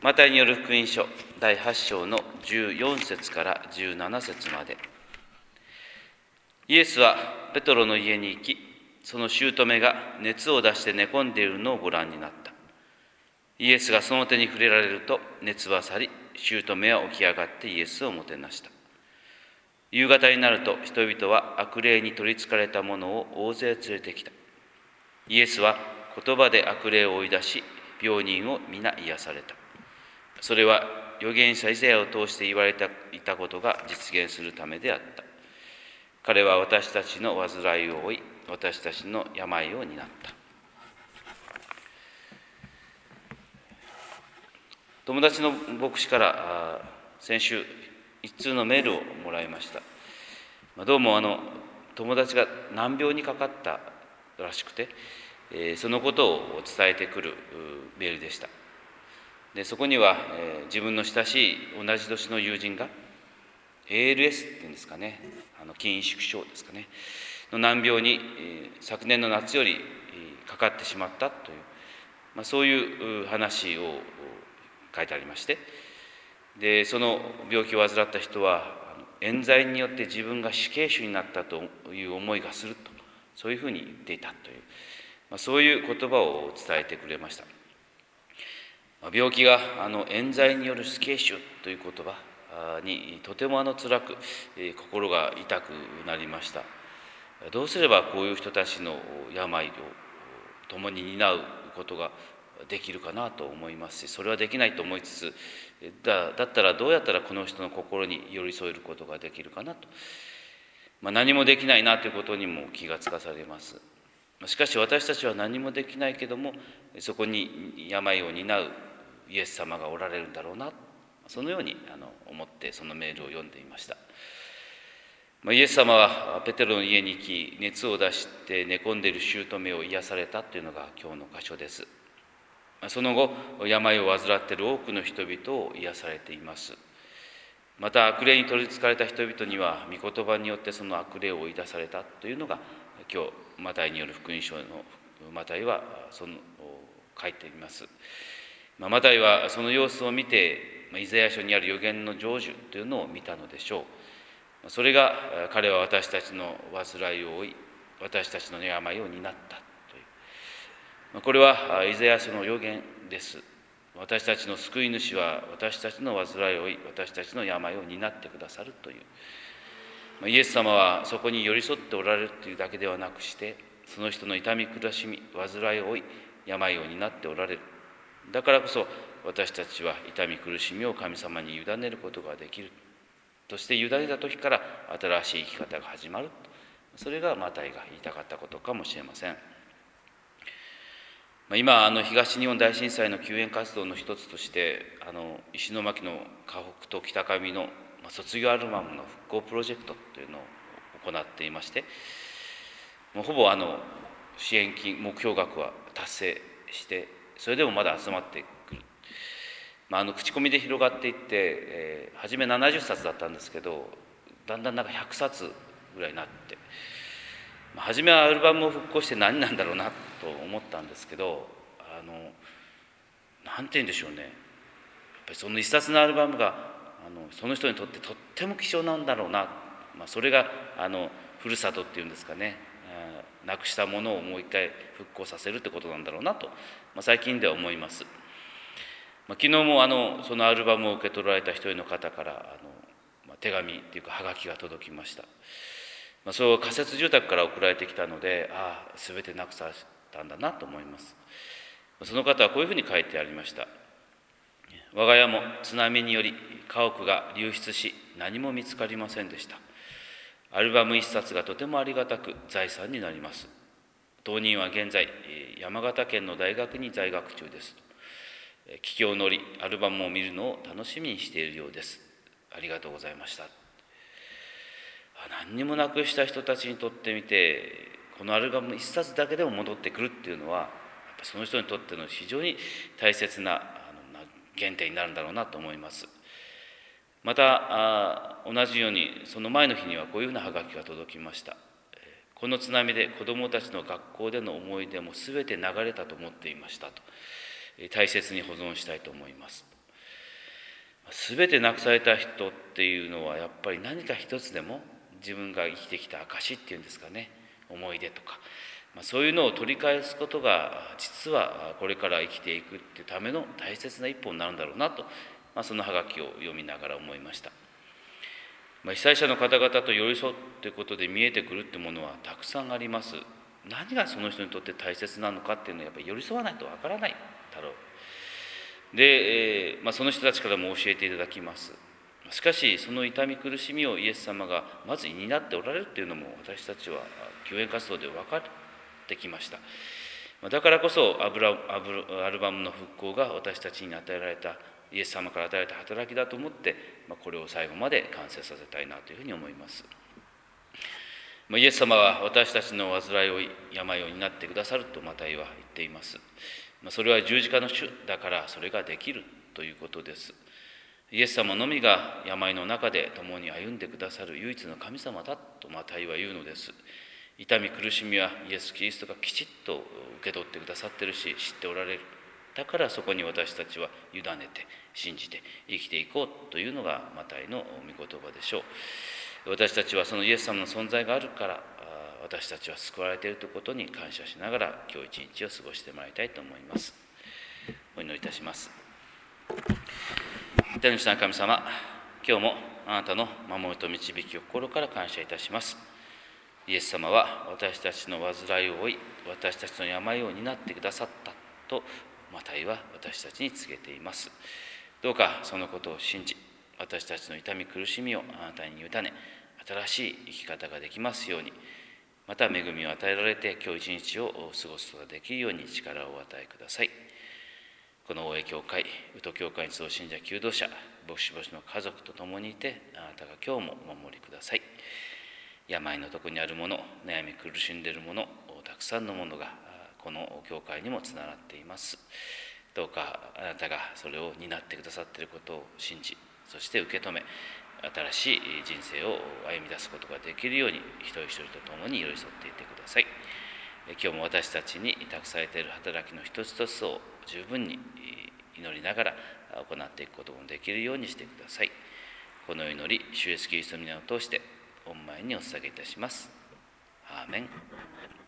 マタイによる福音書第8章の14節から17節まで。イエスはペトロの家に行き、その姑が熱を出して寝込んでいるのをご覧になった。イエスがその手に触れられると熱は去り、姑は起き上がってイエスをもてなした。夕方になると人々は悪霊に取りつかれた者を大勢連れてきた。イエスは言葉で悪霊を追い出し、病人を皆癒された。それは預言者イザヤを通して言われていたことが実現するためであった。彼は私たちの患いを負い、私たちの病を担った。友達の牧師から先週一通のメールをもらいました。どうも友達が難病にかかったらしくて、そのことを伝えてくるメールでした。でそこには、自分の親しい同じ年の友人が ALS っていうんですかね、筋萎縮症ですかねの難病に、昨年の夏よりかかってしまったという、そういう話を書いてありまして、でその病気を患った人は冤罪によって自分が死刑囚になったという思いがすると、そういうふうに言っていたという、そういう言葉を伝えてくれました。病気が冤罪による死刑囚という言葉にとても辛く、心が痛くなりました。どうすればこういう人たちの病を共に担うことができるかなと思いますし、それはできないと思いつつ、だったらどうやったらこの人の心に寄り添えることができるかなと、何もできないなということにも気がつかされます。しかし私たちは何もできないけども、そこに病を担うイエス様がおられるんだろうな、そのように思ってそのメールを読んでいました。イエス様はペテロの家に行き、熱を出して寝込んでいる姑を癒されたというのが今日の箇所です。その後、病を患っている多くの人々を癒されています。また悪霊に取りつかれた人々には御言葉によってその悪霊を追い出されたというのが今日マタイによる福音書のマタイは書いています。マタイはその様子を見てイザヤ書にある預言の成就というのを見たのでしょう。それが彼は私たちの患いを負い、私たちの病を担ったという、これはイザヤ書の預言です。私たちの救い主は私たちの患いを負い、私たちの病を担ってくださるという、イエス様はそこに寄り添っておられるというだけではなくして、その人の痛み苦しみ、患いを負い、病を担っておられる。だからこそ私たちは痛み苦しみを神様に委ねることができる。そして委ねた時から新しい生き方が始まる。それがマタイが言いたかったことかもしれません。今東日本大震災の救援活動の一つとして石巻の河北と北上の卒業アルバムの復興プロジェクトというのを行っていまして、ほぼ支援金目標額は達成して、それでもまだ集まってくる。口コミで広がっていって、初め70冊だったんですけど、だんだん100冊ぐらいになって、初めはアルバムを復興して何なんだろうなと思ったんですけど、なんて言うんでしょうね、やっぱりその一冊のアルバムがその人にとってとっても貴重なんだろうな、それがふるさとっていうんですかね、なくしたものをもう一回復興させるってことなんだろうなと、最近では思います。昨日もそのアルバムを受け取られた一人の方から手紙っていうかはがきが届きました。そう仮設住宅から送られてきたので、全てなくされたんだなと思います。その方はこういうふうに書いてありました。我が家も津波により家屋が流出し、何も見つかりませんでした。アルバム一冊がとてもありがたく財産になります。当人は現在山形県の大学に在学中です。帰郷を乗りアルバムを見るのを楽しみにしているようです。ありがとうございました。何にもなくした人たちにとってみて、このアルバム一冊だけでも戻ってくるっていうのは、やっぱその人にとっての非常に大切な原点になるんだろうなと思います。また同じようにその前の日にはこういうふうなはがきが届きました。この津波で子どもたちの学校での思い出も全て流れたと思っていましたと、大切に保存したいと思います。 全てなくされた人っていうのはやっぱり何か一つでも自分が生きてきた証っていうんですかね、思い出とか、そういうのを取り返すことが実はこれから生きていくっていうための大切な一歩になるんだろうなと、そのハガキを読みながら思いました。被災者の方々と寄り添うということで見えてくるってものはたくさんあります。何がその人にとって大切なのかっていうのはやっぱり寄り添わないとわからないだろう。で、その人たちからも教えていただきます。しかしその痛み苦しみをイエス様がまず担っておられるっていうのも私たちは救援活動で分かってきました。だからこそアルバムの復興が私たちに与えられた、イエス様から与えられた働きだと思って、これを最後まで完成させたいなというふうに思います。イエス様は私たちの患いを病を担ってくださるとマタイは言っています。それは十字架の主だからそれができるということです。イエス様のみが病の中で共に歩んでくださる唯一の神様だとマタイは言うのです。痛み苦しみはイエス・キリストがきちっと受け取ってくださっているし、知っておられる。だからそこに私たちは委ねて信じて生きていこうというのがマタイの御言葉でしょう。私たちはそのイエス様の存在があるから、私たちは救われているということに感謝しながら今日一日を過ごしてまいりたいと思います。お祈りいたします。天の父なる神様、今日もあなたの守りと導きを心から感謝いたします。イエス様は私たちの患いを負い、私たちの病を担ってくださったとマタイは私たちに告げています。どうかそのことを信じ、私たちの痛み苦しみをあなたに委ね、新しい生き方ができますように、また恵みを与えられて今日一日を過ごすことができるように力をお与えください。この大江教会、宇都教会に集う信者求道者、牧師の家族と共にいて、あなたが今日もお守りください。病のとこにあるもの、悩み苦しんでいるもの、たくさんのものがこの教会にもつながっています。どうかあなたがそれを担ってくださっていることを信じ、そして受け止め、新しい人生を歩み出すことができるように一人一人と共に寄り添っていてください。今日も私たちに託されている働きの一つ一つを十分に祈りながら行っていくこともできるようにしてください。この祈り、主イエスキリストの皆を通して御前にお捧げいたします。アーメン。